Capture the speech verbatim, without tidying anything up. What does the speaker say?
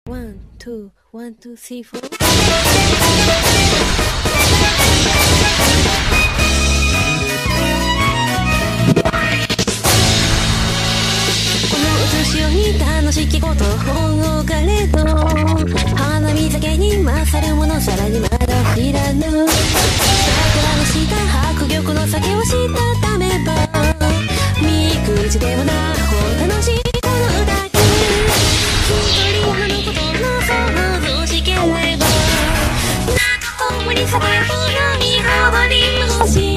ワン、ツー、ワン、ツー、スリー、フォー。この年寄り楽しきことほがれど花見酒に勝るものさらにまだ知らぬ桜の下迫力の酒をしたためばみくじでもなほ楽しいこの歌に一人女のことの想像しければなんと共に酒を飲みほどりもし